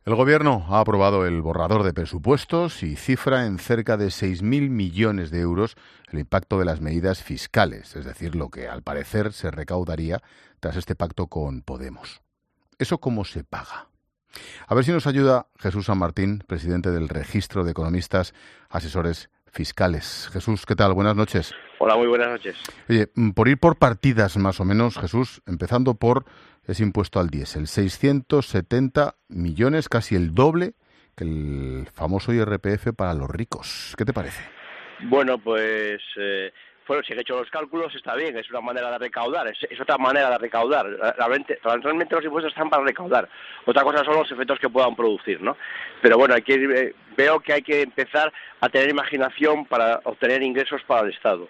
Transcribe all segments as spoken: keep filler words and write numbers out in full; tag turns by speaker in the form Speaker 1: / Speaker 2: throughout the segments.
Speaker 1: El Gobierno ha aprobado el borrador de presupuestos y cifra en cerca de seis mil millones de euros el impacto de las medidas fiscales, es decir, lo que al parecer se recaudaría tras este pacto con Podemos. ¿Eso cómo se paga? A ver si nos ayuda Jesús San Martín, presidente del Registro de Economistas Asesores Fiscales. Jesús, ¿qué tal? Buenas noches.
Speaker 2: Hola, muy buenas noches.
Speaker 1: Oye, por ir por partidas más o menos, Jesús, empezando por ese impuesto al diésel, seiscientos setenta millones, casi el doble que el famoso I R P F para los ricos. ¿Qué te parece?
Speaker 2: Bueno, pues eh, bueno, si he hecho los cálculos está bien, es una manera de recaudar, es, es otra manera de recaudar. Realmente, realmente los impuestos están para recaudar. Otra cosa son los efectos que puedan producir, ¿no? Pero bueno, hay que, eh, veo que hay que empezar a tener imaginación para obtener ingresos para el Estado.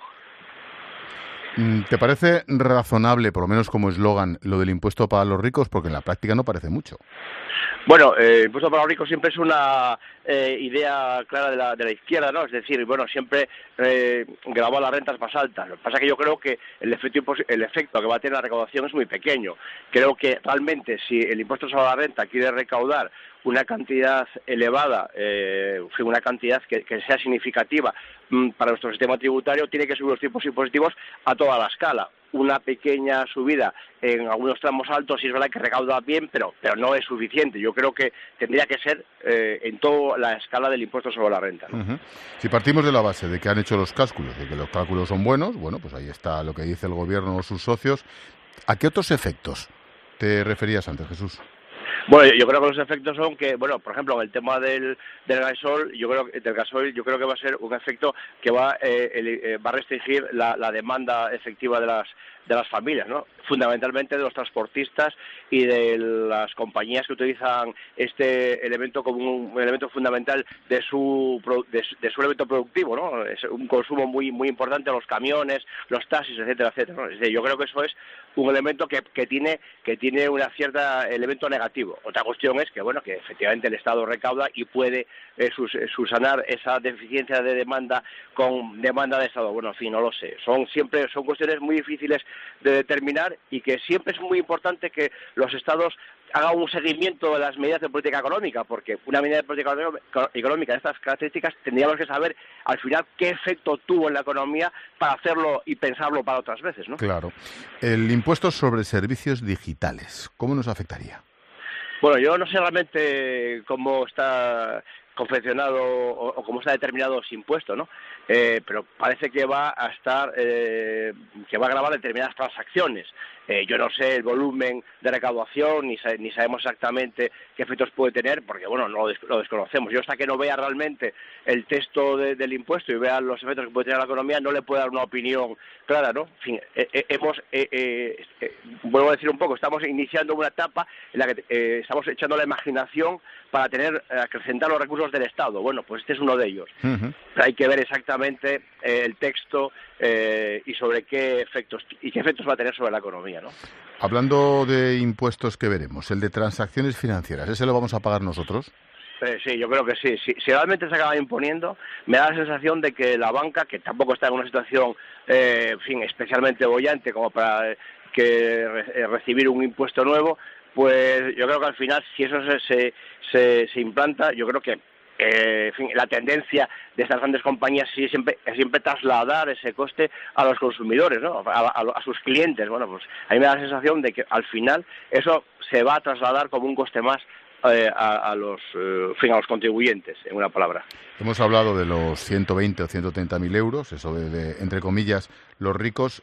Speaker 1: ¿Te parece razonable, por lo menos como eslogan, lo del impuesto para los ricos? Porque en la práctica no parece mucho.
Speaker 2: Bueno, el eh, impuesto para los ricos siempre es una eh, idea clara de la, de la izquierda, ¿no? Es decir, bueno, siempre eh, grabar las rentas más altas. Lo que pasa es que yo creo que el efecto, el efecto que va a tener la recaudación es muy pequeño. Creo que realmente si el impuesto sobre la renta quiere recaudar una cantidad elevada, eh, una cantidad que, que sea significativa mmm, para nuestro sistema tributario, tiene que subir los tipos impositivos a toda la escala. Una pequeña subida en algunos tramos altos, sí es verdad que recauda bien, pero, pero no es suficiente. Yo creo que tendría que ser eh, en toda la escala del impuesto sobre la renta, ¿no?
Speaker 1: Uh-huh. Si partimos de la base de que han hecho los cálculos, de que los cálculos son buenos, bueno, pues ahí está lo que dice el Gobierno o sus socios. ¿A qué otros efectos te referías antes, Jesús?
Speaker 2: Bueno, yo creo que los efectos son que, bueno, por ejemplo, en el tema del, del gasol, yo creo del gasoil, yo creo que va a ser un efecto que va eh, el, eh, va a restringir la, la demanda efectiva de las de las familias, ¿no? Fundamentalmente de los transportistas y de las compañías que utilizan este elemento como un elemento fundamental de su de su, de su elemento productivo, ¿no? Es un consumo muy muy importante, los camiones, los taxis, etcétera, etcétera, ¿no? Es decir, yo creo que eso es un elemento que, que tiene que tiene una cierta elemento negativo. Otra cuestión es que, bueno, que efectivamente el Estado recauda y puede eh, sus, subsanar esa deficiencia de demanda con demanda de Estado. Bueno, en fin, no lo sé. Son siempre son cuestiones muy difíciles de determinar y que siempre es muy importante que los Estados hagan un seguimiento de las medidas de política económica, porque una medida de política económica de estas características tendríamos que saber al final qué efecto tuvo en la economía para hacerlo y pensarlo para otras veces, ¿no?
Speaker 1: Claro. El impuesto sobre servicios digitales, ¿cómo nos afectaría?
Speaker 2: Bueno, yo no sé realmente cómo está confeccionado o, o cómo está determinado ese impuesto, ¿no? Eh, pero parece que va a estar, eh, que va a gravar determinadas transacciones. Eh, yo no sé el volumen de recaudación, ni, sa ni sabemos exactamente qué efectos puede tener, porque, bueno, no lo, des lo desconocemos. Yo hasta que no vea realmente el texto de, del impuesto y vea los efectos que puede tener la economía, no le puedo dar una opinión clara, ¿no? En fin, eh, eh, hemos, eh, eh, eh, vuelvo a decir un poco, estamos iniciando una etapa en la que eh, estamos echando la imaginación para tener, eh, acrecentar los recursos del Estado. Bueno, pues este es uno de ellos. Uh-huh. Pero hay que ver exactamente eh, el texto eh, y sobre qué efectos y qué efectos va a tener sobre la economía, ¿no?
Speaker 1: Hablando de impuestos que veremos, el de transacciones financieras, ¿ese lo vamos a pagar nosotros?
Speaker 2: Eh, sí, yo creo que sí. Si, si realmente se acaba imponiendo, me da la sensación de que la banca, que tampoco está en una situación, eh, en fin, especialmente boyante como para eh, que re recibir un impuesto nuevo, pues yo creo que al final, si eso se, se, se, se implanta, yo creo que Eh, en fin, la tendencia de estas grandes compañías sí siempre es siempre trasladar ese coste a los consumidores, ¿no? a, a, a sus clientes. Bueno, pues a mí me da la sensación de que al final eso se va a trasladar como un coste más eh, a, a los eh, en fin, a los contribuyentes, en una palabra.
Speaker 1: Hemos hablado de los ciento veinte o ciento treinta mil euros, eso de, de, entre comillas, los ricos.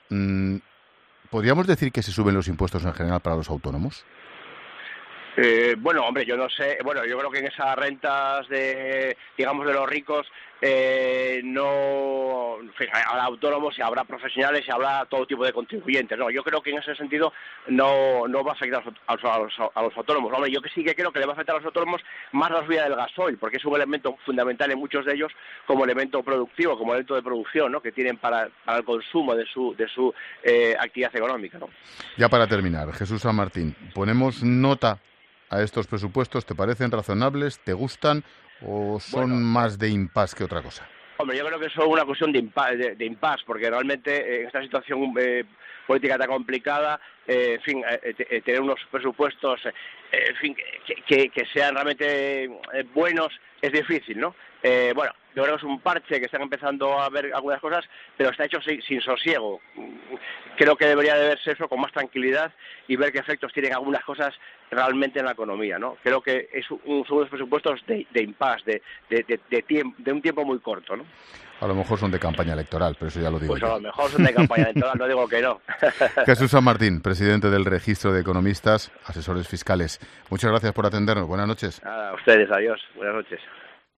Speaker 1: ¿Podríamos decir que se suben los impuestos en general para los autónomos?
Speaker 2: Eh, bueno, hombre, yo no sé, bueno, yo creo que en esas rentas de, digamos, de los ricos, eh, no, en fin, habrá autónomos y habrá profesionales y habrá todo tipo de contribuyentes, no, yo creo que en ese sentido no, no va a afectar a los, a, los, a los autónomos. Hombre, yo que sí que creo que le va a afectar a los autónomos más la subida del gasoil, porque es un elemento fundamental en muchos de ellos como elemento productivo, como elemento de producción, ¿no?, que tienen para, para el consumo de su, de su eh, actividad económica, ¿no?
Speaker 1: Ya para terminar, Jesús San Martín, ponemos nota a estos presupuestos. ¿Te parecen razonables? ¿Te gustan? ¿O son bueno, más de impasse que otra cosa?
Speaker 2: Hombre, yo creo que es solo una cuestión de impasse, de, de impasse porque realmente en esta situación eh, política tan complicada, eh, en fin, eh, eh, tener unos presupuestos, eh, en fin, que, que, que sean realmente eh, buenos es difícil, ¿no? Eh, bueno, yo creo que es un parche que están empezando a ver algunas cosas, pero está hecho sin, sin sosiego. Creo que debería de verse eso con más tranquilidad y ver qué efectos tienen algunas cosas realmente en la economía, ¿no? Creo que es un, son unos presupuestos de, de impasse, de, de, de, de, tiempo, de un tiempo muy corto, ¿no?
Speaker 1: A lo mejor son de campaña electoral, pero eso ya lo digo
Speaker 2: Pues
Speaker 1: yo.
Speaker 2: a lo mejor son de campaña electoral, no digo que no.
Speaker 1: Jesús San Martín, presidente del Registro de Economistas, Asesores Fiscales. Muchas gracias por atendernos. Buenas noches.
Speaker 2: A ustedes, adiós. Buenas noches.